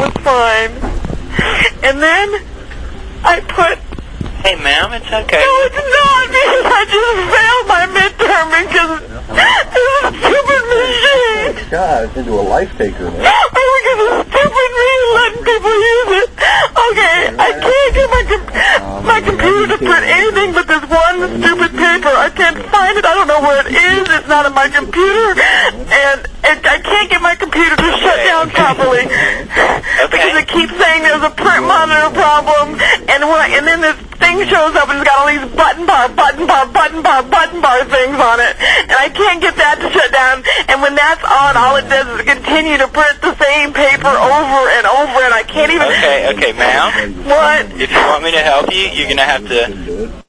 was fine. And then I put... Hey, ma'am, it's okay. No, it's not, because I just failed my midterm because this stupid machine. God, it's into a life taker, man. Oh, because of stupid me letting people use it. Okay, I can't get my computer to print anything but this one stupid paper. I can't find it. I don't know where it is. It's not on my computer. And I can't get my computer to shut down properly. Because it keeps saying there's a print monitor problem. And then this thing shows up and it's got all these button bar things on it. And I can't get that to shut down. And when that's on, all it does is continue to print the same paper over and over, and I can't even... Okay, ma'am. What? If you want me to help you, you're going to have to